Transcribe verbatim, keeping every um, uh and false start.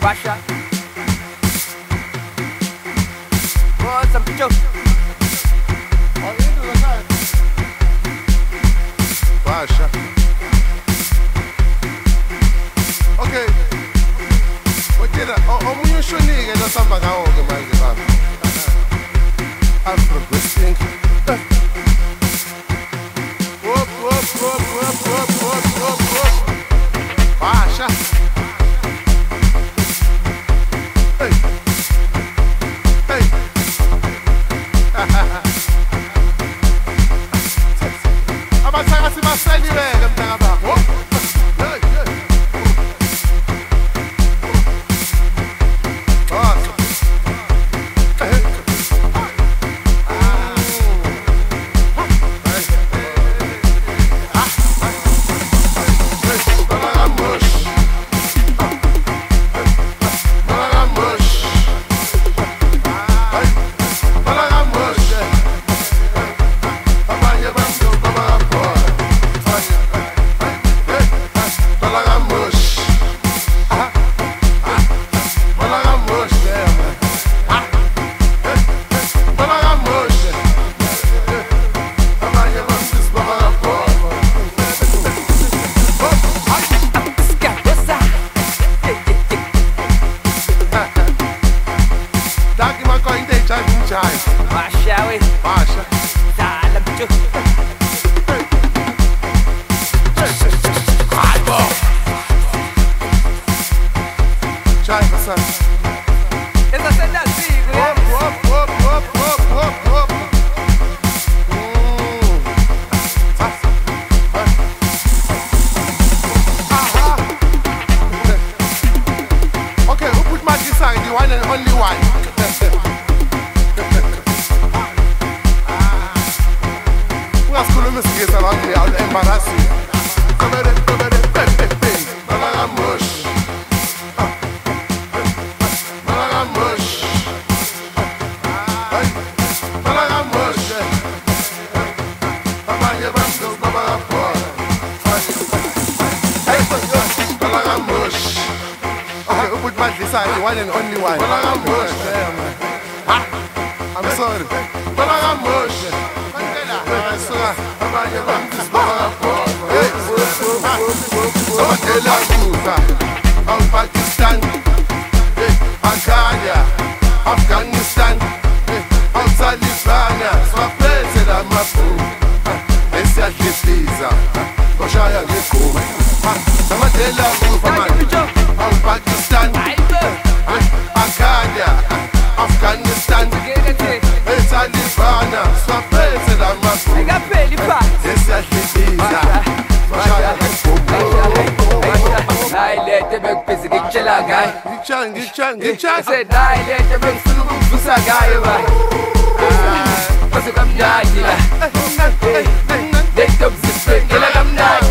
Russia. Oh, some picture. Russia. Okay. Wetela, omunye ushonike lo samba ngawo ke manje baba. Afro Westing. Wop wop wop wop wop wop wop wop. Russia. Hey. Hey. Abasaka sibaseli weke mntaka baba. Hey, hey. Awesome. Hey. Masha, we. Masha. Dale, picture. Chai pasa. Esa cena sí, güey. Hop hop hop hop hop hop hop. Mm. Aha. Okay, who put my design? The one and only one. Ungasikhuluma isingisi abantu awul embarrassing. Komere komere pepe pe. Bala mush. Bala mush. Hey. Bala mush. Abanye bantu baba por. Hey. Bala mush. Okay, who put my design? The one and only one. Bala mush. I'm sorry. Bala mush. Pakistan, Antalya, Afghanistan, Taliban, swaphethe la mabhuku esiyadlifiza ngoshaya ngegquma namadlela kufa manje Pakistan, Antalya, Afghanistan, Taliban, swaphethe la mabhuku esiyadlifiza ngoshaya ngegquma. Nayi lethe bekubhizi ngikutshela ngayo. Ngitshela ngitshela ngitshela. Ese nayi lethe bengifuna ukukuvusa ngayo ba. Base kamnandi la. Lethe umzisiphendela kamnandi.